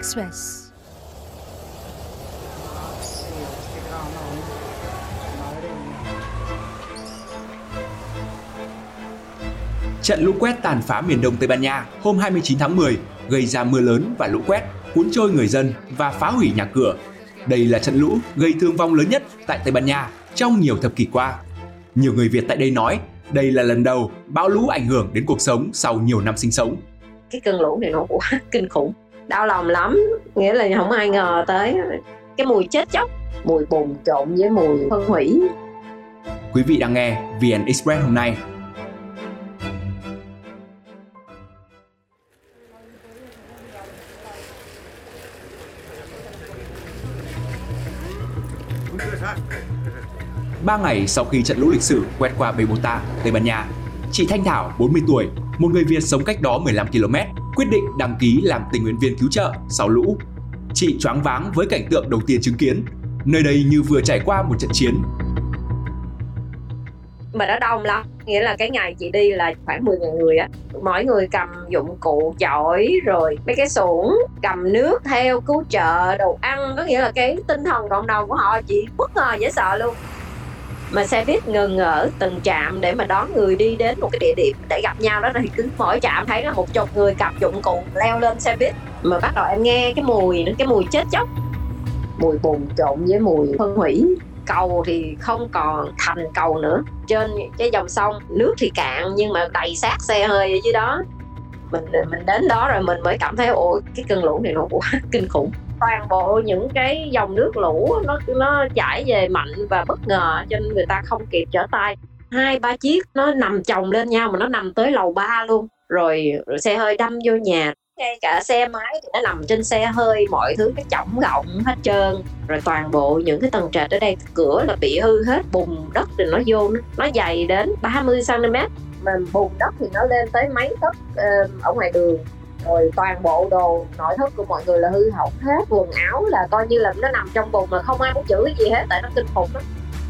Express. Trận lũ quét tàn phá miền đông Tây Ban Nha hôm 29 tháng 10 gây ra mưa lớn và lũ quét, cuốn trôi người dân và phá hủy nhà cửa. Đây là trận lũ gây thương vong lớn nhất tại Tây Ban Nha trong nhiều thập kỷ qua. Nhiều người Việt tại đây nói đây là lần đầu bão lũ ảnh hưởng đến cuộc sống sau nhiều năm sinh sống. Cái cơn lũ này nó quá kinh khủng, đau lòng lắm, nghĩa là không ai ngờ tới cái mùi chết chóc, mùi bùn trộn với mùi phân hủy. Quý vị đang nghe VN Express hôm nay. Ba ngày sau khi trận lũ lịch sử quét qua Bogota, Tây Ban Nha, chị Thanh Thảo, 40 tuổi, một người Việt sống cách đó 15 km, quyết định đăng ký làm tình nguyện viên cứu trợ sau lũ. Chị choáng váng với cảnh tượng đầu tiên chứng kiến, nơi đây như vừa trải qua một trận chiến. Mà nó đông lắm, nghĩa là cái ngày chị đi là khoảng 10.000 người á, mỗi người cầm dụng cụ chổi rồi mấy cái xuồng, cầm nước theo cứu trợ, đồ ăn, có nghĩa là cái tinh thần cộng đồng của họ chị bất ngờ dễ sợ luôn. Mà xe buýt ngừng ở từng trạm để mà đón người đi đến một cái địa điểm để gặp nhau đó, thì cứ mỗi trạm thấy là 10 người cầm dụng cụ leo lên xe buýt, mà bắt đầu em nghe cái mùi chết chóc, mùi bùn trộn với mùi phân hủy. Cầu thì không còn thành cầu nữa, trên cái dòng sông nước thì cạn nhưng mà đầy xác xe hơi ở dưới đó. Mình đến đó rồi mình mới cảm thấy ôi, cái cơn lũ này nó quá kinh khủng. Toàn bộ những cái dòng nước lũ nó chảy về mạnh và bất ngờ, cho nên người ta không kịp trở tay. 2-3 chiếc nó nằm chồng lên nhau mà nó nằm tới lầu 3 luôn. Rồi xe hơi đâm vô nhà, ngay cả xe máy thì nó nằm trên xe hơi, mọi thứ cái chổng gọng hết trơn. Rồi toàn bộ những cái tầng trệt ở đây, cửa là bị hư hết, bùn đất thì nó vô, nó dày đến 30 cm, mà bùn đất thì nó lên tới mấy tấc ở ngoài đường. Rồi toàn bộ đồ nội thất của mọi người là hư hỏng hết, quần áo là coi như là nó nằm trong bùn mà không ai muốn chửi gì hết, tại nó kinh khủng lắm.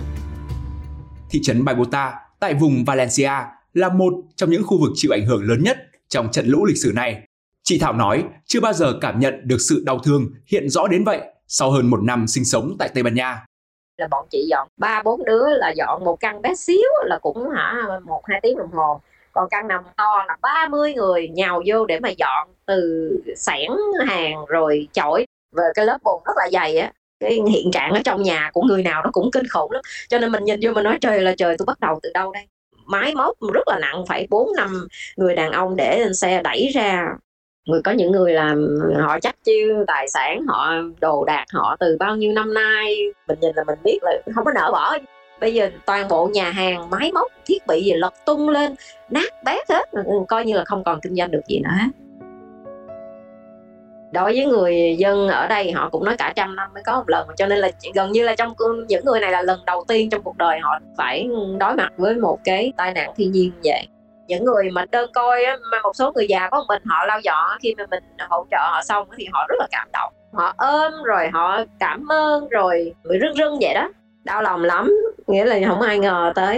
Thị trấn Bogota tại vùng Valencia là một trong những khu vực chịu ảnh hưởng lớn nhất trong trận lũ lịch sử này. Chị Thảo nói chưa bao giờ cảm nhận được sự đau thương hiện rõ đến vậy sau hơn 1 năm sinh sống tại Tây Ban Nha. Là bọn chị dọn 3-4 đứa là dọn một căn bé xíu là cũng 1-2 tiếng đồng hồ. Còn căn nào to là 30 người nhào vô để mà dọn, từ xẻng hàng rồi chổi, và cái lớp bùn rất là dày á. Cái hiện trạng ở trong nhà của người nào nó cũng kinh khủng lắm. Cho nên mình nhìn vô mình nói trời là trời, tôi bắt đầu từ đâu đây? Máy móc rất là nặng, phải 4-5 người đàn ông để lên xe đẩy ra. Có những người làm họ chắc chiêu tài sản họ, đồ đạc họ từ bao nhiêu năm nay, mình nhìn là mình biết là không có nỡ bỏ. Bây giờ toàn bộ nhà hàng, máy móc, thiết bị gì lật tung lên, nát bét hết, coi như là không còn kinh doanh được gì nữa hết. Đối với người dân ở đây họ cũng nói cả trăm năm mới có một lần, cho nên là gần như là trong những người này là lần đầu tiên trong cuộc đời họ phải đối mặt với một cái tai nạn thiên nhiên như vậy. Những người mà đơn côi á, mà một số người già có một mình họ lau dọn, khi mà mình hỗ trợ họ xong thì họ rất là cảm động, họ ôm rồi họ cảm ơn rồi bị rưng rưng vậy đó, đau lòng lắm, nghĩa là không ai ngờ tới.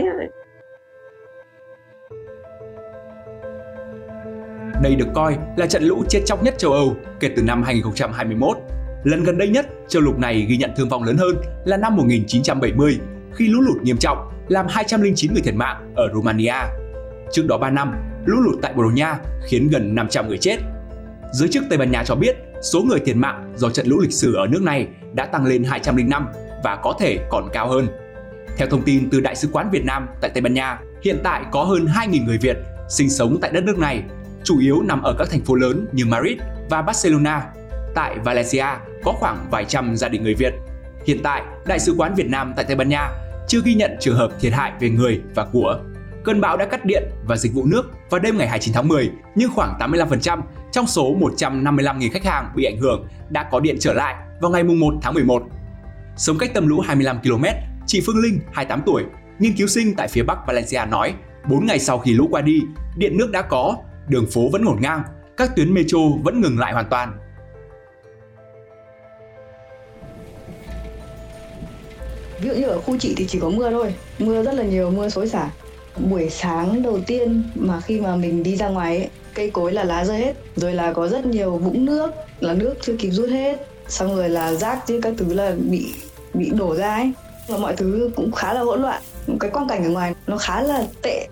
Đây được coi là trận lũ chết chóc nhất châu Âu kể từ năm 2021. Lần gần đây nhất châu lục này ghi nhận thương vong lớn hơn là năm 1970 khi lũ lụt nghiêm trọng làm 209 người thiệt mạng ở Romania. Trước đó 3 năm, lũ lụt tại Bồ Đào Nha khiến gần 500 người chết. Giới chức Tây Ban Nha cho biết số người thiệt mạng do trận lũ lịch sử ở nước này đã tăng lên 205 và có thể còn cao hơn. Theo thông tin từ Đại sứ quán Việt Nam tại Tây Ban Nha, hiện tại có hơn 2.000 người Việt sinh sống tại đất nước này, chủ yếu nằm ở các thành phố lớn như Madrid và Barcelona. Tại Valencia có khoảng vài trăm gia đình người Việt. Hiện tại, Đại sứ quán Việt Nam tại Tây Ban Nha chưa ghi nhận trường hợp thiệt hại về người và của. Cơn bão đã cắt điện và dịch vụ nước vào đêm ngày 29 tháng 10, nhưng khoảng 85% trong số 155.000 khách hàng bị ảnh hưởng đã có điện trở lại vào ngày 1 tháng 11. Sống cách tâm lũ 25 km, chị Phương Linh, 28 tuổi, nghiên cứu sinh tại phía Bắc Valencia nói, 4 ngày sau khi lũ qua đi, điện nước đã có, đường phố vẫn ngổn ngang, các tuyến metro vẫn ngừng lại hoàn toàn. Ví dụ như ở khu chị thì chỉ có mưa thôi, mưa rất là nhiều, mưa xối xả. Buổi sáng đầu tiên mà khi mà mình đi ra ngoài ấy, cây cối là lá rơi hết, rồi là có rất nhiều vũng nước là nước chưa kịp rút hết, xong rồi là rác chứ các thứ là bị đổ ra ấy, và mọi thứ cũng khá là hỗn loạn. Cái quang cảnh ở ngoài nó khá là tệ.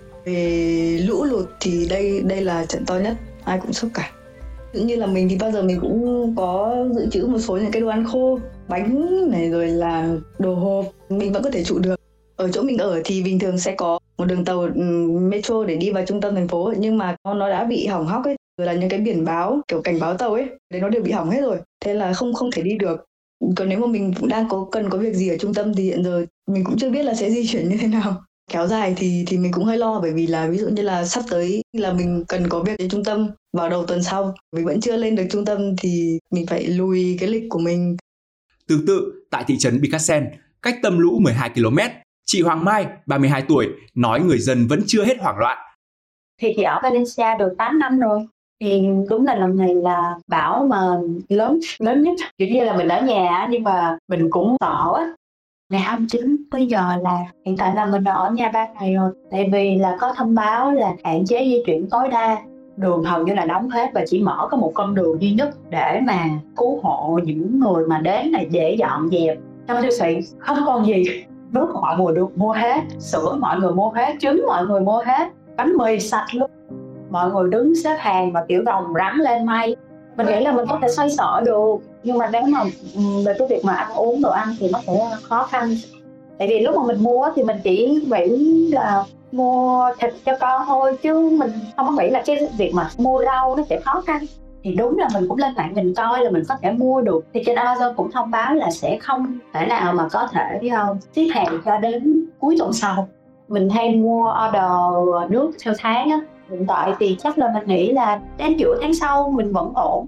Về lũ lụt thì đây là trận to nhất, ai cũng sốc cả. Tự như là mình thì bao giờ mình cũng có dự trữ một số những cái đồ ăn khô, bánh này rồi là đồ hộp, mình vẫn có thể trụ được. Ở chỗ mình ở thì bình thường sẽ có một đường tàu metro để đi vào trung tâm thành phố, nhưng mà nó đã bị hỏng hóc ấy, rồi là những cái biển báo kiểu cảnh báo tàu ấy, đấy nó đều bị hỏng hết rồi, thế là không thể đi được. Còn nếu mà mình cũng đang cần có việc gì ở trung tâm thì hiện giờ mình cũng chưa biết là sẽ di chuyển như thế nào. Kéo dài thì mình cũng hơi lo, bởi vì là ví dụ như là sắp tới là mình cần có việc đến trung tâm vào đầu tuần sau, mình vẫn chưa lên được trung tâm thì mình phải lùi cái lịch của mình. Tương tự, tại thị trấn Bikasen, cách tâm lũ 12 km, chị Hoàng Mai, 32 tuổi, nói người dân vẫn chưa hết hoảng loạn. Thì chị ở Valencia được 8 năm rồi. Thì đúng là lần này là bão mà lớn nhất. Kiểu như là mình ở nhà nhưng mà mình cũng sợ á. Ngày 29 bây giờ là hiện tại là mình đã ở nhà 3 ngày rồi. Tại vì là có thông báo là hạn chế di chuyển tối đa. Đường hầu như là đóng hết và chỉ mở có một con đường duy nhất để mà cứu hộ những người mà đến này để dọn dẹp. Trong siêu thị không còn gì. Nước mọi người được mua hết, sữa mọi người mua hết, trứng mọi người mua hết, bánh mì sạch luôn. Mọi người đứng xếp hàng mà kiểu rồng rắn lên mây. Mình nghĩ là mình có thể xoay sở được, nhưng mà nếu mà về cái việc mà ăn uống đồ ăn thì nó sẽ khó khăn. Tại vì lúc mà mình mua thì mình chỉ nghĩ là mua thịt cho con thôi, chứ mình không có nghĩ là cái việc mà mua rau nó sẽ khó khăn. Thì đúng là mình cũng lên mạng mình coi là mình có thể mua được. Thì trên Amazon cũng thông báo là sẽ không thể nào mà có thể ship hàng cho đến cuối tuần sau. Mình hay mua order nước theo tháng á. Hiện tại thì chắc là mình nghĩ là đến giữa tháng sau mình vẫn ổn.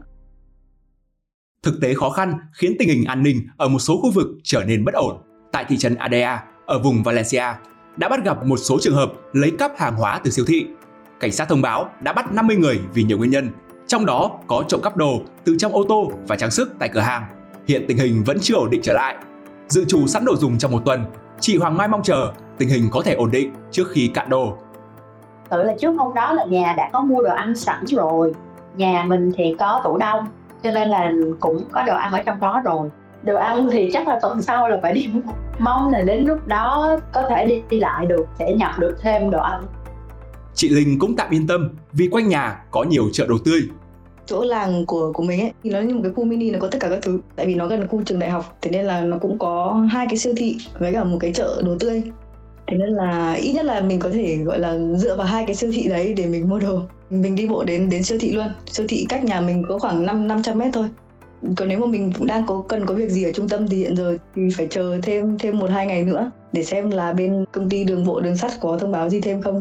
Thực tế khó khăn khiến tình hình an ninh ở một số khu vực trở nên bất ổn. Tại thị trấn Adea, ở vùng Valencia, đã bắt gặp một số trường hợp lấy cắp hàng hóa từ siêu thị. Cảnh sát thông báo đã bắt 50 người vì nhiều nguyên nhân, trong đó có trộm cắp đồ từ trong ô tô và trang sức tại cửa hàng. Hiện tình hình vẫn chưa ổn định trở lại. Dự trù sẵn đồ dùng trong một tuần, chị Hoàng Mai mong chờ tình hình có thể ổn định trước khi cạn đồ. Tự là trước hôm đó là nhà đã có mua đồ ăn sẵn rồi. Nhà mình thì có tủ đông, cho nên là cũng có đồ ăn ở trong đó rồi. Đồ ăn thì chắc là tuần sau là phải đi mua. Mong là đến lúc đó có thể đi lại được, sẽ nhập được thêm đồ ăn. Chị Linh cũng tạm yên tâm vì quanh nhà có nhiều chợ đồ tươi. Chỗ làng của mình ấy thì nó như một cái khu mini, nó có tất cả các thứ. Tại vì nó gần khu trường đại học, thế nên là nó cũng có 2 cái siêu thị với cả một cái chợ đồ tươi. Thế nên là ít nhất là mình có thể gọi là dựa vào 2 cái siêu thị đấy để mình mua đồ. Mình đi bộ đến siêu thị luôn. Siêu thị cách nhà mình có khoảng 500 mét thôi. Còn nếu mà mình cũng đang cần có việc gì ở trung tâm thì hiện giờ thì phải chờ thêm 1-2 ngày nữa để xem là bên công ty đường bộ đường sắt có thông báo gì thêm không.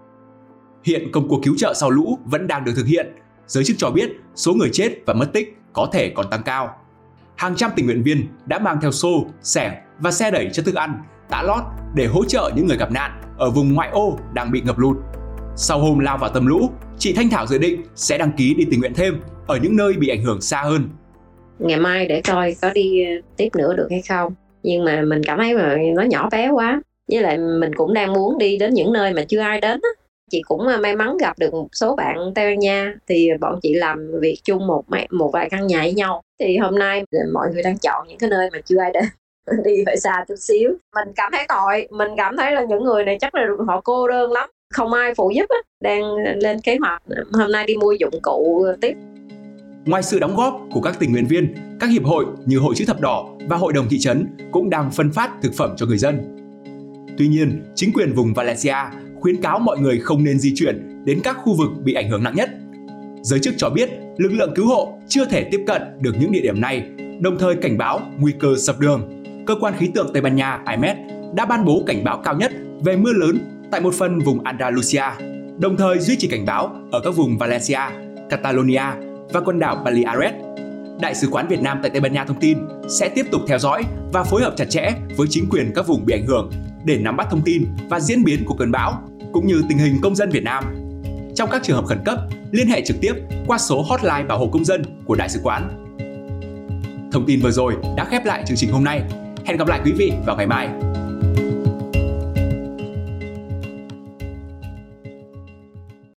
Hiện công cuộc cứu trợ sau lũ vẫn đang được thực hiện. Giới chức cho biết số người chết và mất tích có thể còn tăng cao. Hàng trăm tình nguyện viên đã mang theo xô, xẻng và xe đẩy chất thức ăn, tã lót để hỗ trợ những người gặp nạn ở vùng ngoại ô đang bị ngập lụt. Sau hôm lao vào tâm lũ, chị Thanh Thảo dự định sẽ đăng ký đi tình nguyện thêm ở những nơi bị ảnh hưởng xa hơn. Ngày mai để coi có đi tiếp nữa được hay không. Nhưng mà mình cảm thấy mà nó nhỏ bé quá. Với lại mình cũng đang muốn đi đến những nơi mà chưa ai đến. Chị cũng may mắn gặp được một số bạn Tây Ban Nha. Thì bọn chị làm việc chung một vài căn nhà với nhau. Thì hôm nay mọi người đang chọn những cái nơi mà chưa ai đến. Đi phải xa chút xíu. Mình cảm thấy tội. Mình cảm thấy là những người này chắc là họ cô đơn lắm. Không ai phụ giúp á. Đang lên kế hoạch hôm nay đi mua dụng cụ tiếp. Ngoài sự đóng góp của các tình nguyện viên, các hiệp hội như Hội Chữ Thập Đỏ và Hội đồng thị trấn cũng đang phân phát thực phẩm cho người dân. Tuy nhiên, chính quyền vùng Valencia khuyến cáo mọi người không nên di chuyển đến các khu vực bị ảnh hưởng nặng nhất. Giới chức cho biết lực lượng cứu hộ chưa thể tiếp cận được những địa điểm này, đồng thời cảnh báo nguy cơ sập đường. Cơ quan khí tượng Tây Ban Nha IMET đã ban bố cảnh báo cao nhất về mưa lớn tại một phần vùng Andalusia, đồng thời duy trì cảnh báo ở các vùng Valencia, Catalonia và quần đảo Baleares. Đại sứ quán Việt Nam tại Tây Ban Nha thông tin sẽ tiếp tục theo dõi và phối hợp chặt chẽ với chính quyền các vùng bị ảnh hưởng để nắm bắt thông tin và diễn biến của cơn bão, cũng như tình hình công dân Việt Nam. Trong các trường hợp khẩn cấp, liên hệ trực tiếp qua số hotline bảo hộ công dân của Đại sứ quán. Thông tin vừa rồi đã khép lại chương trình hôm nay. Hẹn gặp lại quý vị vào ngày mai.